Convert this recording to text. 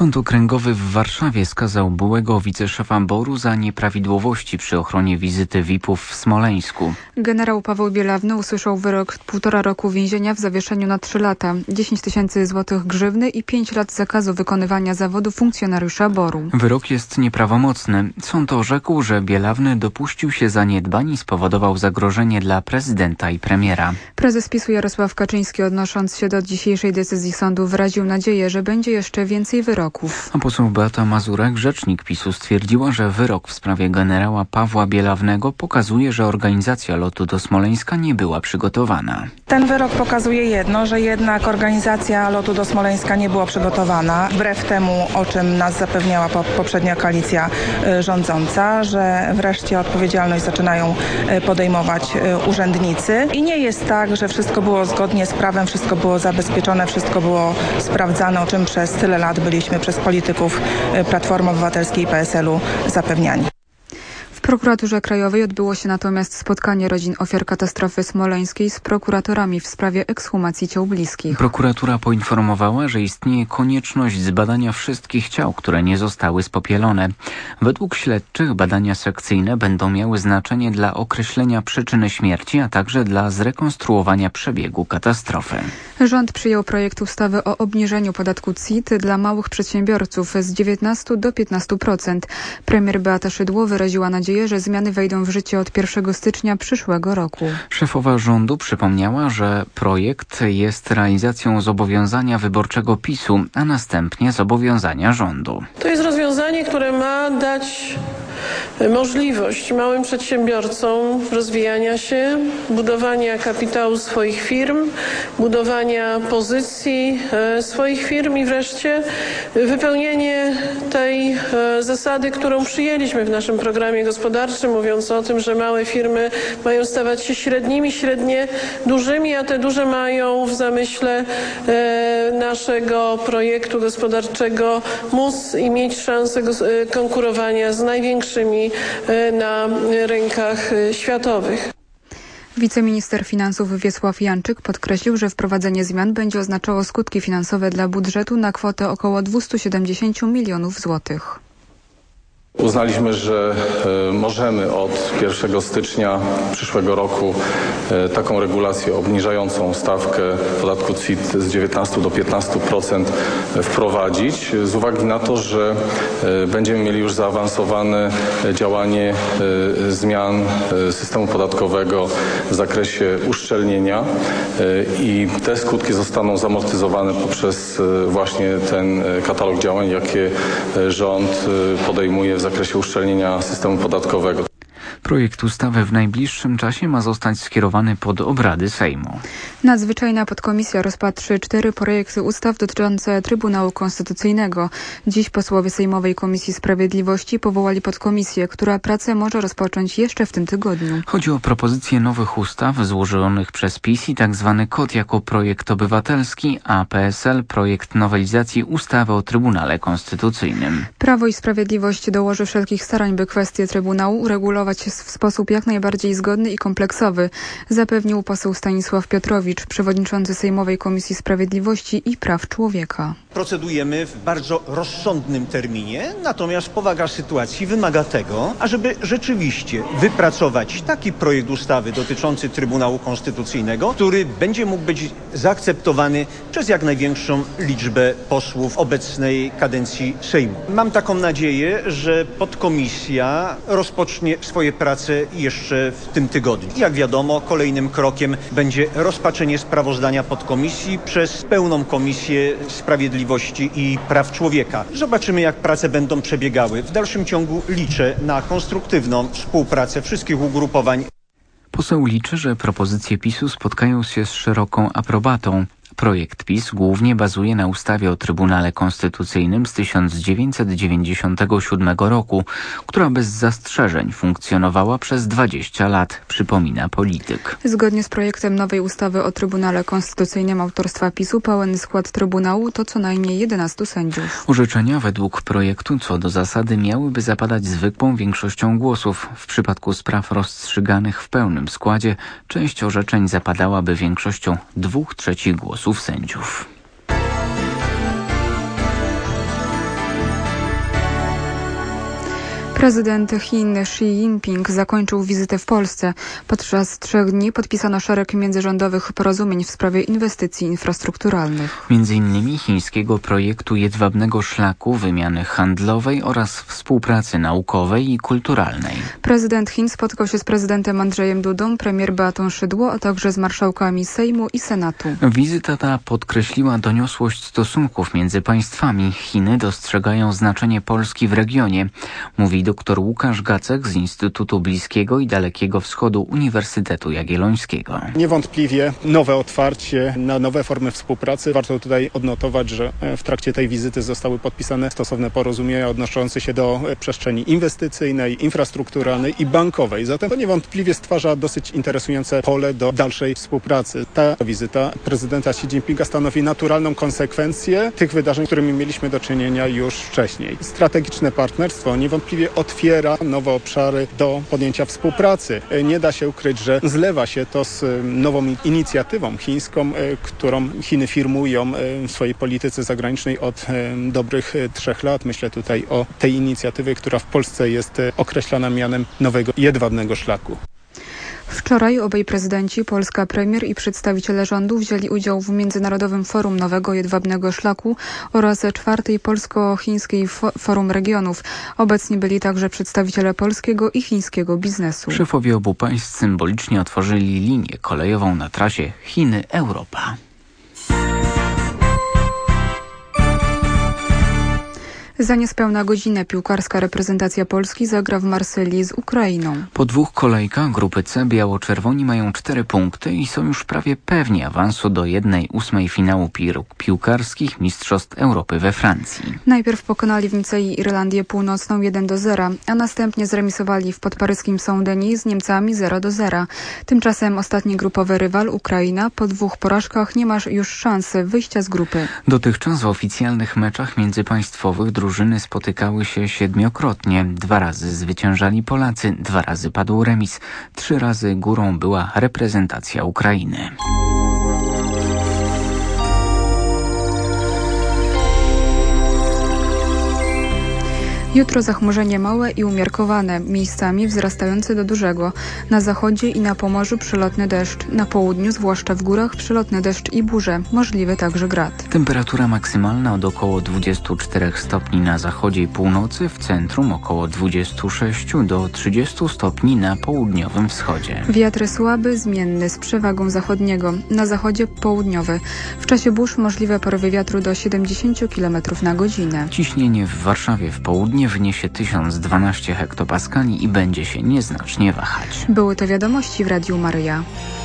Sąd Okręgowy w Warszawie skazał byłego wiceszefa BOR-u za nieprawidłowości przy ochronie wizyty VIP-ów w Smoleńsku. Generał Paweł Bielawny usłyszał wyrok 1,5 roku więzienia w zawieszeniu na 3 lata, 10 000 złotych grzywny i 5 lat zakazu wykonywania zawodu funkcjonariusza BOR-u. Wyrok jest nieprawomocny. Sąd orzekł, że Bielawny dopuścił się zaniedbań i spowodował zagrożenie dla prezydenta i premiera. Prezes PiS-u Jarosław Kaczyński, odnosząc się do dzisiejszej decyzji sądu, wyraził nadzieję, że będzie jeszcze więcej wyroków. A poseł Beata Mazurek, rzecznik PiS-u, stwierdziła, że wyrok w sprawie generała Pawła Bielawnego pokazuje, że organizacja lotu do Smoleńska nie była przygotowana. Ten wyrok pokazuje jedno, że jednak organizacja lotu do Smoleńska nie była przygotowana, wbrew temu, o czym nas zapewniała poprzednia koalicja rządząca, że wreszcie odpowiedzialność zaczynają podejmować urzędnicy. I nie jest tak, że wszystko było zgodnie z prawem, wszystko było zabezpieczone, wszystko było sprawdzane, o czym przez tyle lat byliśmy przez polityków Platformy Obywatelskiej i PSL-u zapewniani. W Prokuraturze Krajowej odbyło się natomiast spotkanie rodzin ofiar katastrofy smoleńskiej z prokuratorami w sprawie ekshumacji ciał bliskich. Prokuratura poinformowała, że istnieje konieczność zbadania wszystkich ciał, które nie zostały spopielone. Według śledczych badania sekcyjne będą miały znaczenie dla określenia przyczyny śmierci, a także dla zrekonstruowania przebiegu katastrofy. Rząd przyjął projekt ustawy o obniżeniu podatku CIT dla małych przedsiębiorców z 19 do 15%. Premier Beata Szydło wyraziła nadzieję, że zmiany wejdą w życie od 1 stycznia przyszłego roku. Szefowa rządu przypomniała, że projekt jest realizacją zobowiązania wyborczego PiS-u, a następnie zobowiązania rządu. To jest rozwiązanie, które ma dać możliwość małym przedsiębiorcom rozwijania się, budowania kapitału swoich firm, budowania pozycji swoich firm i wreszcie wypełnienie tej zasady, którą przyjęliśmy w naszym programie gospodarczym, mówiąc o tym, że małe firmy mają stawać się średnimi, średnie dużymi, a te duże mają w zamyśle naszego projektu gospodarczego móc i mieć szansę konkurowania z największymi na rynkach światowych. Wiceminister finansów Wiesław Janczyk podkreślił, że wprowadzenie zmian będzie oznaczało skutki finansowe dla budżetu na kwotę około 270 milionów złotych. Uznaliśmy, że możemy od 1 stycznia przyszłego roku taką regulację obniżającą stawkę podatku CIT z 19 do 15% wprowadzić z uwagi na to, że będziemy mieli już zaawansowane działanie zmian systemu podatkowego w zakresie uszczelnienia i te skutki zostaną zamortyzowane poprzez właśnie ten katalog działań, jakie rząd podejmuje w zakresie uszczelnienia systemu podatkowego. Projekt ustawy w najbliższym czasie ma zostać skierowany pod obrady Sejmu. Nadzwyczajna podkomisja rozpatrzy 4 projekty ustaw dotyczące Trybunału Konstytucyjnego. Dziś posłowie Sejmowej Komisji Sprawiedliwości powołali podkomisję, która pracę może rozpocząć jeszcze w tym tygodniu. Chodzi o propozycje nowych ustaw złożonych przez PiS i tzw. KOT jako projekt obywatelski, a PSL projekt nowelizacji ustawy o Trybunale Konstytucyjnym. Prawo i Sprawiedliwość dołoży wszelkich starań, by kwestie Trybunału uregulować w sposób jak najbardziej zgodny i kompleksowy, zapewnił poseł Stanisław Piotrowicz, przewodniczący Sejmowej Komisji Sprawiedliwości i Praw Człowieka. Procedujemy w bardzo rozsądnym terminie, natomiast powaga sytuacji wymaga tego, ażeby rzeczywiście wypracować taki projekt ustawy dotyczący Trybunału Konstytucyjnego, który będzie mógł być zaakceptowany przez jak największą liczbę posłów obecnej kadencji Sejmu. Mam taką nadzieję, że podkomisja rozpocznie swoje prace jeszcze w tym tygodniu. Jak wiadomo, kolejnym krokiem będzie rozpatrzenie sprawozdania podkomisji przez pełną Komisję Sprawiedliwości i Praw Człowieka. Zobaczymy, jak prace będą przebiegały. W dalszym ciągu liczę na konstruktywną współpracę wszystkich ugrupowań. Poseł liczy, że propozycje PiS-u spotkają się z szeroką aprobatą. Projekt PiS głównie bazuje na ustawie o Trybunale Konstytucyjnym z 1997 roku, która bez zastrzeżeń funkcjonowała przez 20 lat, przypomina polityk. Zgodnie z projektem nowej ustawy o Trybunale Konstytucyjnym autorstwa PiS-u pełen skład Trybunału to co najmniej 11 sędziów. Orzeczenia według projektu co do zasady miałyby zapadać zwykłą większością głosów. W przypadku spraw rozstrzyganych w pełnym składzie część orzeczeń zapadałaby większością 2/3 głosów sędziów. Prezydent Chin Xi Jinping zakończył wizytę w Polsce. Podczas 3 dni podpisano szereg międzyrządowych porozumień w sprawie inwestycji infrastrukturalnych. Między innymi chińskiego projektu jedwabnego szlaku, wymiany handlowej oraz współpracy naukowej i kulturalnej. Prezydent Chin spotkał się z prezydentem Andrzejem Dudą, premier Beatą Szydło, a także z marszałkami Sejmu i Senatu. Wizyta ta podkreśliła doniosłość stosunków między państwami. Chiny dostrzegają znaczenie Polski w regionie, mówi dr Łukasz Gacek z Instytutu Bliskiego i Dalekiego Wschodu Uniwersytetu Jagiellońskiego. Niewątpliwie nowe otwarcie na nowe formy współpracy. Warto tutaj odnotować, że w trakcie tej wizyty zostały podpisane stosowne porozumienia odnoszące się do przestrzeni inwestycyjnej, infrastrukturalnej i bankowej. Zatem to niewątpliwie stwarza dosyć interesujące pole do dalszej współpracy. Ta wizyta prezydenta Xi Jinpinga stanowi naturalną konsekwencję tych wydarzeń, z którymi mieliśmy do czynienia już wcześniej. Strategiczne partnerstwo niewątpliwie otwiera nowe obszary do podjęcia współpracy. Nie da się ukryć, że zlewa się to z nową inicjatywą chińską, którą Chiny firmują w swojej polityce zagranicznej od dobrych 3 lat. Myślę tutaj o tej inicjatywie, która w Polsce jest określana mianem nowego jedwabnego szlaku. Wczoraj obaj prezydenci, polska premier i przedstawiciele rządu wzięli udział w Międzynarodowym Forum Nowego Jedwabnego Szlaku oraz 4. Polsko-Chińskiej Forum Regionów. Obecni byli także przedstawiciele polskiego i chińskiego biznesu. Szefowie obu państw symbolicznie otworzyli linię kolejową na trasie Chiny-Europa. Za niespełna godzinę piłkarska reprezentacja Polski zagra w Marsylii z Ukrainą. Po 2 kolejkach grupy C biało-czerwoni mają 4 punkty i są już prawie pewni awansu do 1/8 finału piłkarskich Mistrzostw Europy we Francji. Najpierw pokonali w Nicei Irlandię Północną 1-0, a następnie zremisowali w podparyskim Saint-Denis z Niemcami 0-0. Tymczasem ostatni grupowy rywal Ukraina po 2 porażkach nie ma już szansy wyjścia z grupy. Dotychczas w oficjalnych meczach międzypaństwowych drużyny spotykały się 7-krotnie. 2 razy zwyciężali Polacy, 2 razy padł remis, 3 razy górą była reprezentacja Ukrainy. Jutro zachmurzenie małe i umiarkowane, miejscami wzrastające do dużego. Na zachodzie i na Pomorzu przelotny deszcz. Na południu, zwłaszcza w górach, przelotny deszcz i burze. Możliwy także grad. Temperatura maksymalna od około 24 stopni na zachodzie i północy, w centrum około 26 do 30 stopni na południowym wschodzie. Wiatr słaby, zmienny, z przewagą zachodniego. Na zachodzie południowy. W czasie burz możliwe porywy wiatru do 70 km na godzinę. Ciśnienie w Warszawie w południe wyniesie 1012 hektopaskali i będzie się nieznacznie wahać. Były to wiadomości w Radiu Maryja.